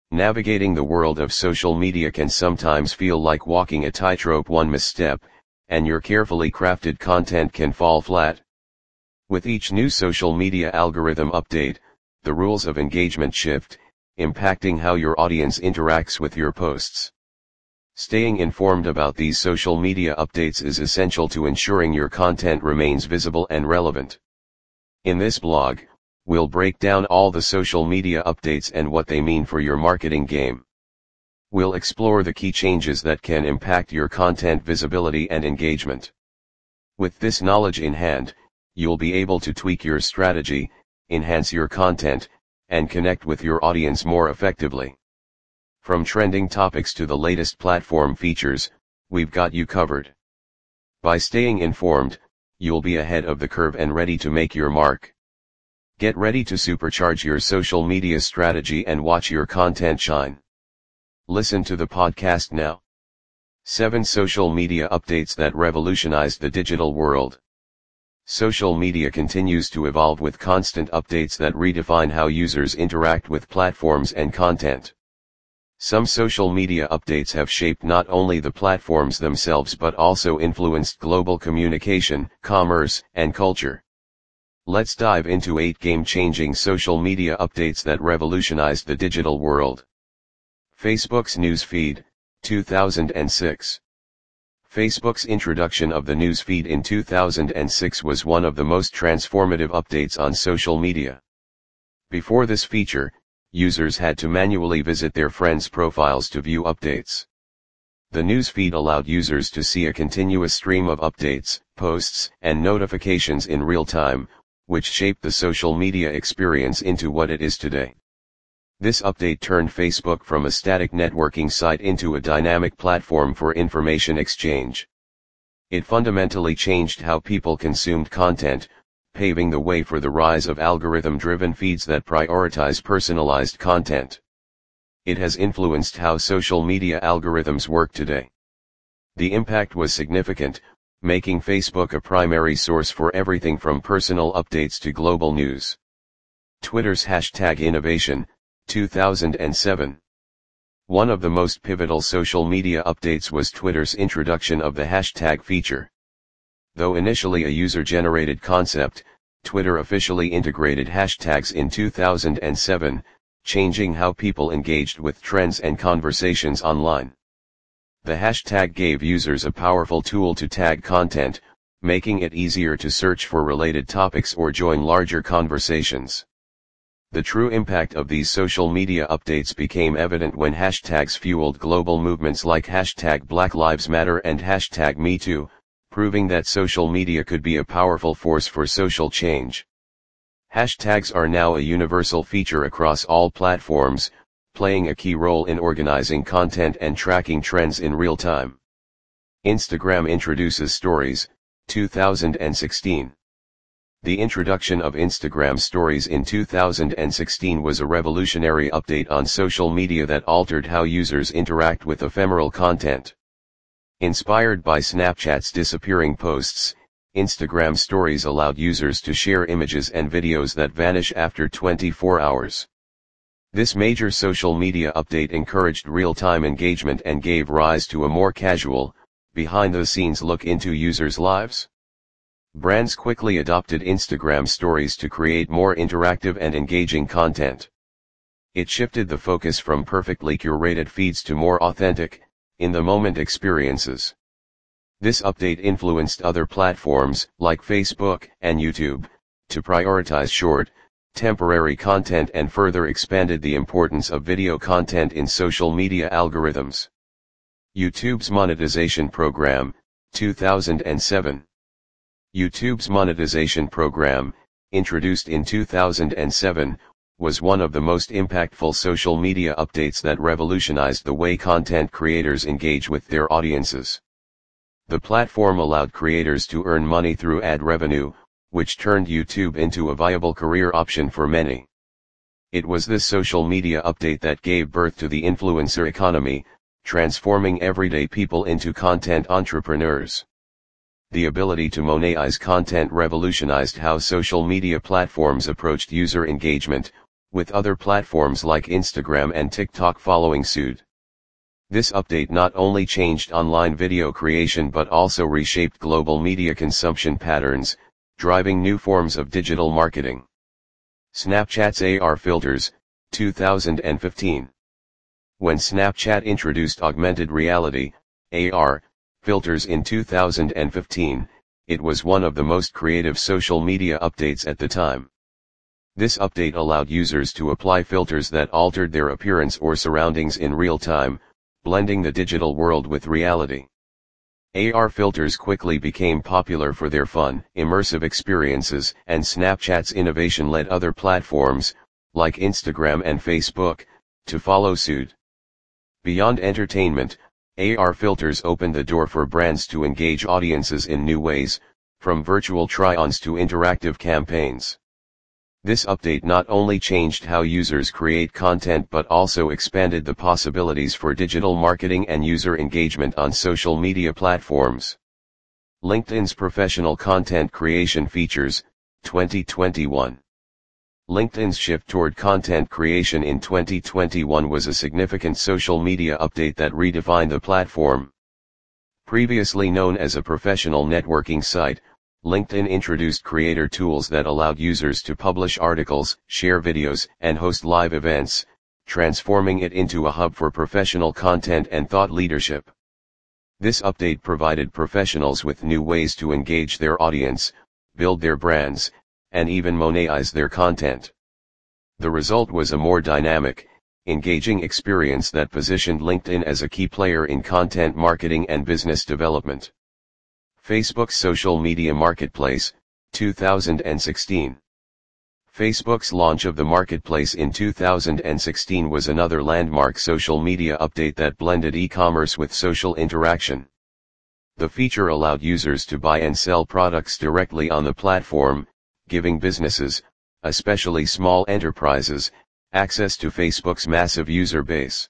Navigating the world of social media can sometimes feel like walking a tightrope. One misstep, and your carefully crafted content can fall flat. With each new social media algorithm update, the rules of engagement shift, impacting how your audience interacts with your posts. Staying informed about these social media updates is essential to ensuring your content remains visible and relevant. In this blog, we'll break down all the social media updates and what they mean for your marketing game. We'll explore the key changes that can impact your content visibility and engagement. With this knowledge in hand, you'll be able to tweak your strategy, enhance your content, and connect with your audience more effectively. From trending topics to the latest platform features, we've got you covered. By staying informed, you'll be ahead of the curve and ready to make your mark. Get ready to supercharge your social media strategy and watch your content shine. Listen to the podcast now. 7 Social Media Updates That Revolutionized the Digital World. Social media continues to evolve with constant updates that redefine how users interact with platforms and content. Some social media updates have shaped not only the platforms themselves but also influenced global communication, commerce, and culture. Let's dive into 8 game-changing social media updates that revolutionized the digital world. Facebook's News Feed, 2006. Facebook's introduction of the News Feed in 2006 was one of the most transformative updates on social media. Before this feature, users had to manually visit their friends' profiles to view updates. The News Feed allowed users to see a continuous stream of updates, posts, and notifications in real time, which shaped the social media experience into what it is today. This update turned Facebook from a static networking site into a dynamic platform for information exchange. It fundamentally changed how people consumed content, paving the way for the rise of algorithm-driven feeds that prioritize personalized content. It has influenced how social media algorithms work today. The impact was significant, making Facebook a primary source for everything from personal updates to global news. Twitter's hashtag innovation, 2007. One of the most pivotal social media updates was Twitter's introduction of the hashtag feature. Though initially a user-generated concept, Twitter officially integrated hashtags in 2007, changing how people engaged with trends and conversations online. The hashtag gave users a powerful tool to tag content, making it easier to search for related topics or join larger conversations. The true impact of these social media updates became evident when hashtags fueled global movements like hashtag Black Lives Matter and hashtag MeToo, proving that social media could be a powerful force for social change. Hashtags are now a universal feature across all platforms, playing a key role in organizing content and tracking trends in real time. Instagram introduces Stories, 2016. The introduction of Instagram Stories in 2016 was a revolutionary update on social media that altered how users interact with ephemeral content. Inspired by Snapchat's disappearing posts, Instagram Stories allowed users to share images and videos that vanish after 24 hours. This major social media update encouraged real-time engagement and gave rise to a more casual, behind-the-scenes look into users' lives. Brands quickly adopted Instagram Stories to create more interactive and engaging content. It shifted the focus from perfectly curated feeds to more authentic, in-the-moment experiences. This update influenced other platforms, like Facebook and YouTube, to prioritize short, temporary content and further expanded the importance of video content in social media algorithms. YouTube's monetization program, 2007. YouTube's monetization program, introduced in 2007, was one of the most impactful social media updates that revolutionized the way content creators engage with their audiences. The platform allowed creators to earn money through ad revenue, which turned YouTube into a viable career option for many. It was this social media update that gave birth to the influencer economy, transforming everyday people into content entrepreneurs. The ability to monetize content revolutionized how social media platforms approached user engagement, with other platforms like Instagram and TikTok following suit. This update not only changed online video creation but also reshaped global media consumption patterns, driving new forms of digital marketing. Snapchat's AR filters, 2015. When Snapchat introduced augmented reality, AR, filters in 2015, it was one of the most creative social media updates at the time. This update allowed users to apply filters that altered their appearance or surroundings in real time, blending the digital world with reality. AR filters quickly became popular for their fun, immersive experiences, and Snapchat's innovation led other platforms, like Instagram and Facebook, to follow suit. Beyond entertainment, AR filters opened the door for brands to engage audiences in new ways, from virtual try-ons to interactive campaigns. This update not only changed how users create content but also expanded the possibilities for digital marketing and user engagement on social media platforms. LinkedIn's professional content creation features, 2021. LinkedIn's shift toward content creation in 2021 was a significant social media update that redefined the platform. Previously known as a professional networking site, LinkedIn introduced creator tools that allowed users to publish articles, share videos, and host live events, transforming it into a hub for professional content and thought leadership. This update provided professionals with new ways to engage their audience, build their brands, and even monetize their content. The result was a more dynamic, engaging experience that positioned LinkedIn as a key player in content marketing and business development. Facebook's social media marketplace, 2016. Facebook's launch of the marketplace in 2016 was another landmark social media update that blended e-commerce with social interaction. The feature allowed users to buy and sell products directly on the platform, giving businesses, especially small enterprises, access to Facebook's massive user base.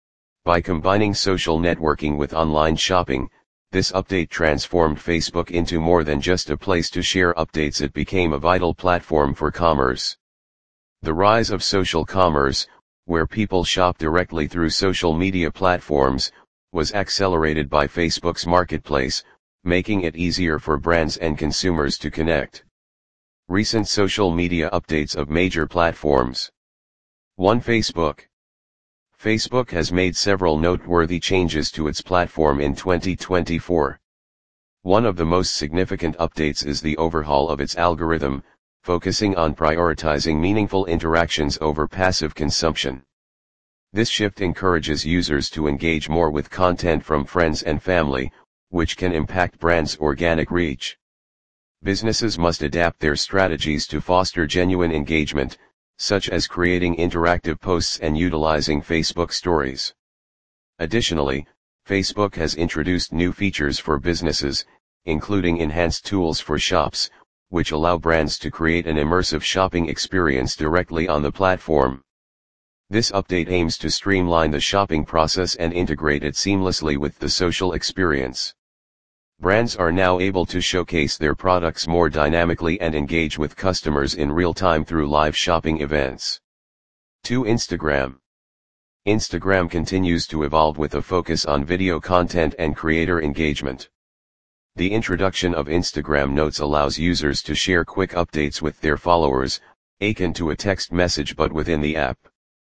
By combining social networking with online shopping, this update transformed Facebook into more than just a place to share updates. It became a vital platform for commerce. The rise of social commerce, where people shop directly through social media platforms, was accelerated by Facebook's marketplace, making it easier for brands and consumers to connect. Recent social media updates of major platforms. 1. Facebook. Facebook has made several noteworthy changes to its platform in 2024. One of the most significant updates is the overhaul of its algorithm, focusing on prioritizing meaningful interactions over passive consumption. This shift encourages users to engage more with content from friends and family, which can impact brands' organic reach. Businesses must adapt their strategies to foster genuine engagement, such as creating interactive posts and utilizing Facebook Stories. Additionally, Facebook has introduced new features for businesses, including enhanced tools for shops, which allow brands to create an immersive shopping experience directly on the platform. This update aims to streamline the shopping process and integrate it seamlessly with the social experience. Brands are now able to showcase their products more dynamically and engage with customers in real time through live shopping events. 2. Instagram. Instagram continues to evolve with a focus on video content and creator engagement. The introduction of Instagram Notes allows users to share quick updates with their followers, akin to a text message but within the app.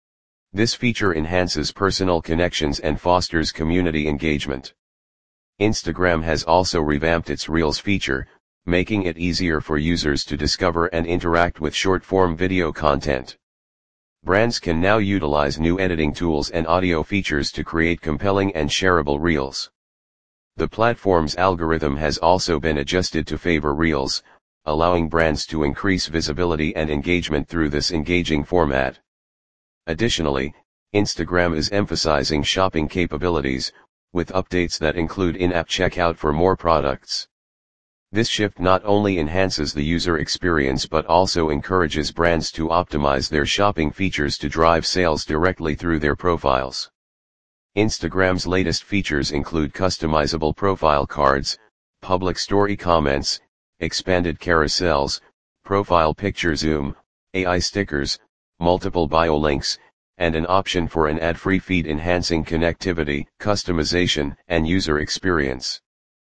This feature enhances personal connections and fosters community engagement. Instagram has also revamped its Reels feature, making it easier for users to discover and interact with short-form video content. Brands can now utilize new editing tools and audio features to create compelling and shareable Reels. The platform's algorithm has also been adjusted to favor Reels, allowing brands to increase visibility and engagement through this engaging format. Additionally, Instagram is emphasizing shopping capabilities, with updates that include in-app checkout for more products. This shift not only enhances the user experience but also encourages brands to optimize their shopping features to drive sales directly through their profiles. Instagram's latest features include customizable profile cards, public story comments, expanded carousels, profile picture zoom, AI stickers, multiple bio links, and an option for an ad-free feed enhancing connectivity, customization, and user experience.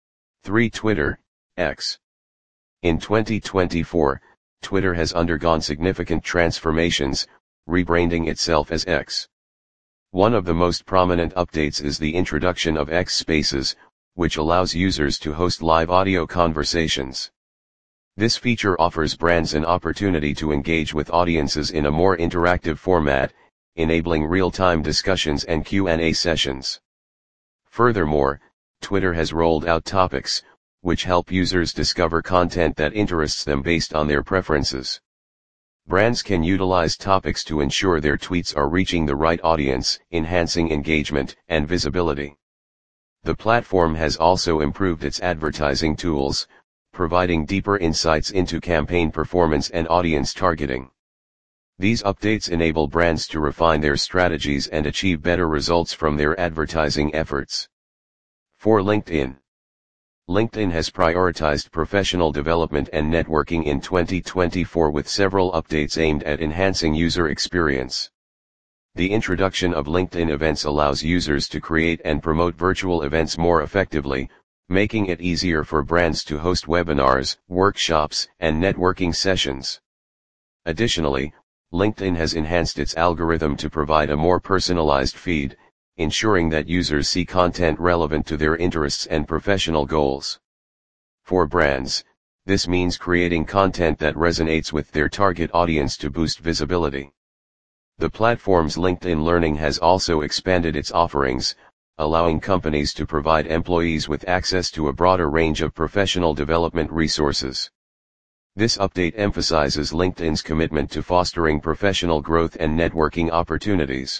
3. Twitter, X. In 2024, Twitter has undergone significant transformations, rebranding itself as X. One of the most prominent updates is the introduction of X Spaces, which allows users to host live audio conversations. This feature offers brands an opportunity to engage with audiences in a more interactive format, enabling real-time discussions and Q&A sessions. Furthermore, Twitter has rolled out Topics, which help users discover content that interests them based on their preferences. Brands can utilize Topics to ensure their tweets are reaching the right audience, enhancing engagement and visibility. The platform has also improved its advertising tools, providing deeper insights into campaign performance and audience targeting. These updates enable brands to refine their strategies and achieve better results from their advertising efforts. 4. LinkedIn. LinkedIn has prioritized professional development and networking in 2024 with several updates aimed at enhancing user experience. The introduction of LinkedIn events allows users to create and promote virtual events more effectively, making it easier for brands to host webinars, workshops, and networking sessions. Additionally, LinkedIn has enhanced its algorithm to provide a more personalized feed, ensuring that users see content relevant to their interests and professional goals. For brands, this means creating content that resonates with their target audience to boost visibility. The platform's LinkedIn Learning has also expanded its offerings, allowing companies to provide employees with access to a broader range of professional development resources. This update emphasizes LinkedIn's commitment to fostering professional growth and networking opportunities.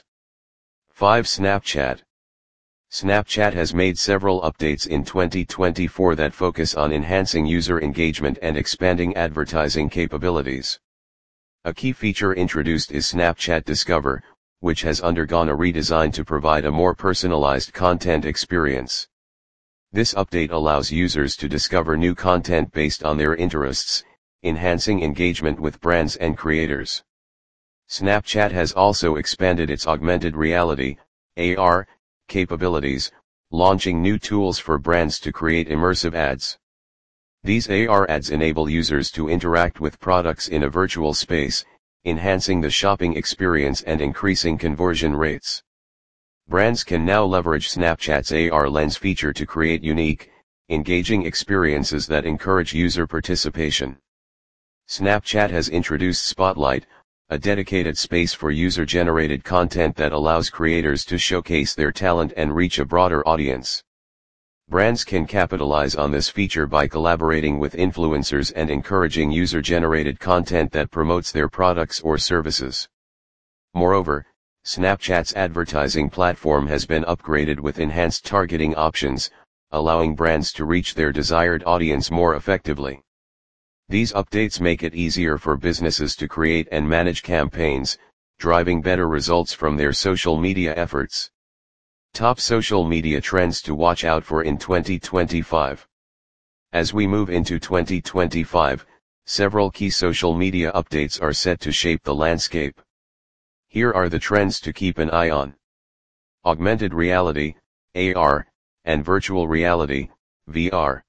5. Snapchat. Snapchat has made several updates in 2024 that focus on enhancing user engagement and expanding advertising capabilities. A key feature introduced is Snapchat Discover, which has undergone a redesign to provide a more personalized content experience. This update allows users to discover new content based on their interests, enhancing engagement with brands and creators. Snapchat has also expanded its augmented reality, AR, capabilities, launching new tools for brands to create immersive ads. These AR ads enable users to interact with products in a virtual space, enhancing the shopping experience and increasing conversion rates. Brands can now leverage Snapchat's AR Lens feature to create unique, engaging experiences that encourage user participation. Snapchat has introduced Spotlight, a dedicated space for user-generated content that allows creators to showcase their talent and reach a broader audience. Brands can capitalize on this feature by collaborating with influencers and encouraging user-generated content that promotes their products or services. Moreover, Snapchat's advertising platform has been upgraded with enhanced targeting options, allowing brands to reach their desired audience more effectively. These updates make it easier for businesses to create and manage campaigns, driving better results from their social media efforts. Top social media trends to watch out for in 2025. As we move into 2025, several key social media updates are set to shape the landscape. Here are the trends to keep an eye on. Augmented reality, AR, and virtual reality, VR.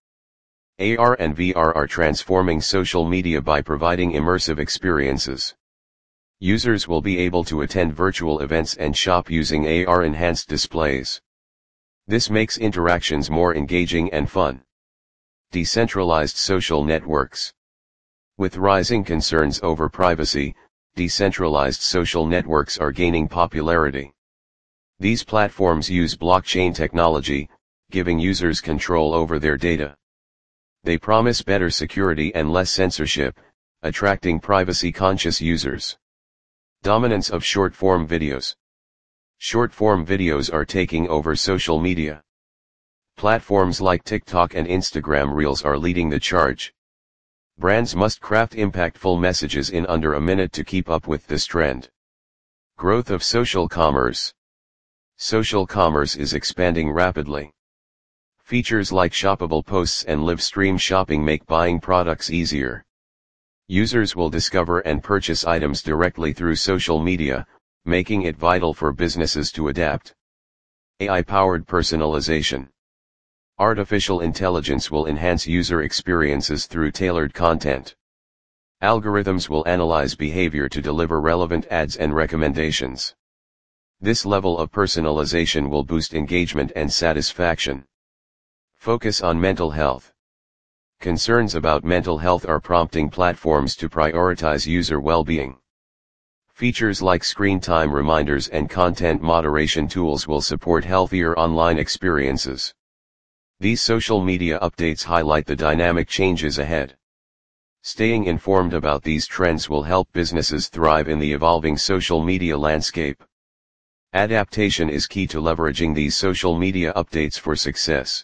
AR and VR are transforming social media by providing immersive experiences. Users will be able to attend virtual events and shop using AR-enhanced displays. This makes interactions more engaging and fun. Decentralized social networks. With rising concerns over privacy, decentralized social networks are gaining popularity. These platforms use blockchain technology, giving users control over their data. They promise better security and less censorship, attracting privacy-conscious users. Dominance of short-form videos. Short-form videos are taking over social media. Platforms like TikTok and Instagram Reels are leading the charge. Brands must craft impactful messages in under a minute to keep up with this trend. Growth of social commerce. Social commerce is expanding rapidly. Features like shoppable posts and live stream shopping make buying products easier. Users will discover and purchase items directly through social media, making it vital for businesses to adapt. AI-powered personalization. Artificial intelligence will enhance user experiences through tailored content. Algorithms will analyze behavior to deliver relevant ads and recommendations. This level of personalization will boost engagement and satisfaction. Focus on mental health. Concerns about mental health are prompting platforms to prioritize user well-being. Features like screen time reminders and content moderation tools will support healthier online experiences. These social media updates highlight the dynamic changes ahead. Staying informed about these trends will help businesses thrive in the evolving social media landscape. Adaptation is key to leveraging these social media updates for success.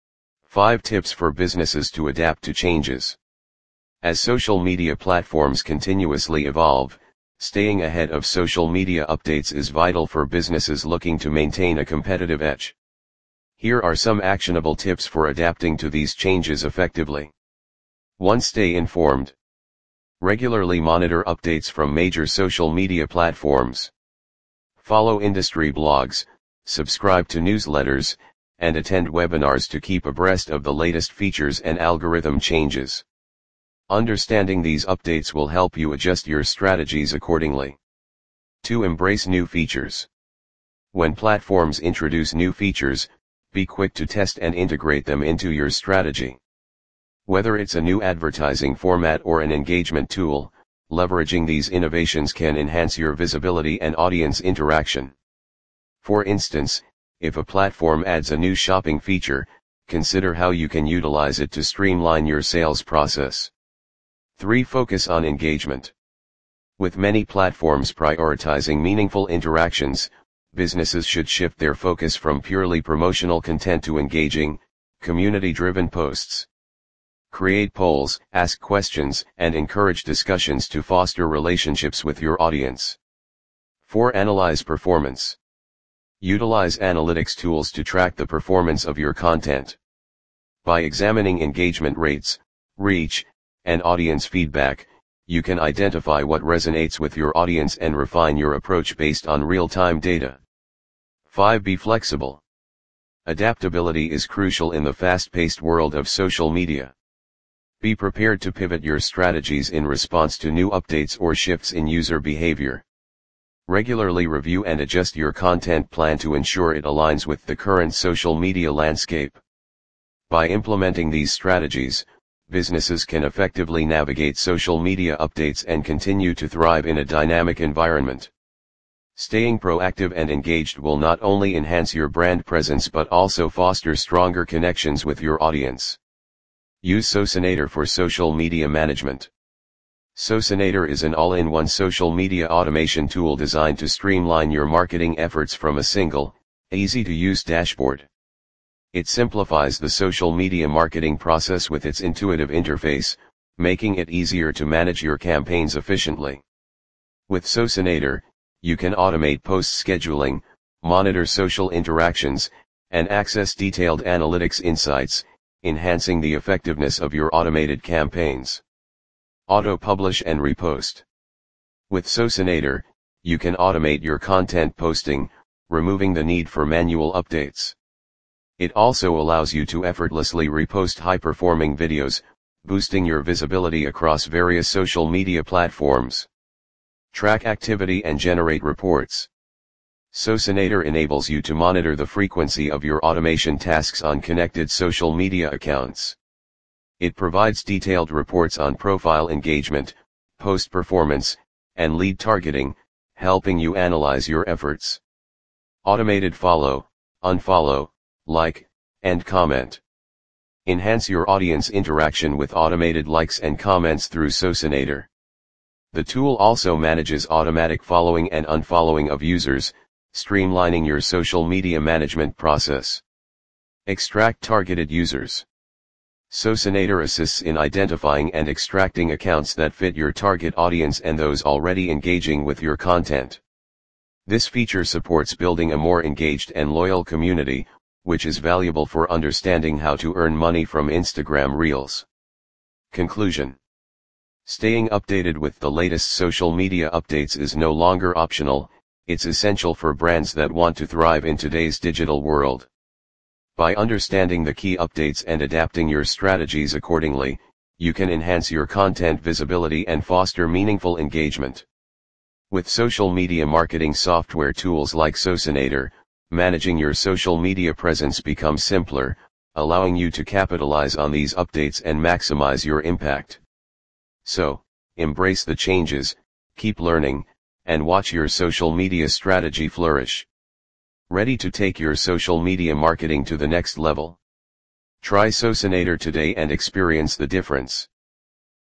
5 tips for businesses to adapt to changes. As social media platforms continuously evolve, staying ahead of social media updates is vital for businesses looking to maintain a competitive edge. Here are some actionable tips for adapting to these changes effectively. 1. Stay informed. Regularly monitor updates from major social media platforms. Follow industry blogs, subscribe to newsletters, and attend webinars to keep abreast of the latest features and algorithm changes. Understanding these updates will help you adjust your strategies accordingly. 2. Embrace new features. When platforms introduce new features, be quick to test and integrate them into your strategy. Whether it's a new advertising format or an engagement tool, leveraging these innovations can enhance your visibility and audience interaction. For instance, if a platform adds a new shopping feature, consider how you can utilize it to streamline your sales process. 3. Focus on engagement. With many platforms prioritizing meaningful interactions, businesses should shift their focus from purely promotional content to engaging, community-driven posts. Create polls, ask questions, and encourage discussions to foster relationships with your audience. 4. Analyze performance. Utilize analytics tools to track the performance of your content. By examining engagement rates, reach, and audience feedback, you can identify what resonates with your audience and refine your approach based on real-time data. 5. Be flexible. Adaptability is crucial in the fast-paced world of social media. Be prepared to pivot your strategies in response to new updates or shifts in user behavior. Regularly review and adjust your content plan to ensure it aligns with the current social media landscape. By implementing these strategies, businesses can effectively navigate social media updates and continue to thrive in a dynamic environment. Staying proactive and engaged will not only enhance your brand presence but also foster stronger connections with your audience. Use Socinator for social media management. Socinator is an all-in-one social media automation tool designed to streamline your marketing efforts from a single, easy-to-use dashboard. It simplifies the social media marketing process with its intuitive interface, making it easier to manage your campaigns efficiently. With Socinator, you can automate post scheduling, monitor social interactions, and access detailed analytics insights, enhancing the effectiveness of your automated campaigns. Auto-publish and repost. With Socinator, you can automate your content posting, removing the need for manual updates. It also allows you to effortlessly repost high-performing videos, boosting your visibility across various social media platforms. Track activity and generate reports. Socinator enables you to monitor the frequency of your automation tasks on connected social media accounts. It provides detailed reports on profile engagement, post performance, and lead targeting, helping you analyze your efforts. Automated follow, unfollow, like, and comment. Enhance your audience interaction with automated likes and comments through Socinator. The tool also manages automatic following and unfollowing of users, streamlining your social media management process. Extract targeted users. Socinator assists in identifying and extracting accounts that fit your target audience and those already engaging with your content. This feature supports building a more engaged and loyal community, which is valuable for understanding how to earn money from Instagram Reels. Conclusion. Staying updated with the latest social media updates is no longer optional, it's essential for brands that want to thrive in today's digital world. By understanding the key updates and adapting your strategies accordingly, you can enhance your content visibility and foster meaningful engagement. With social media marketing software tools like Socinator, managing your social media presence becomes simpler, allowing you to capitalize on these updates and maximize your impact. So, embrace the changes, keep learning, and watch your social media strategy flourish. Ready to take your social media marketing to the next level? Try Socinator today and experience the difference.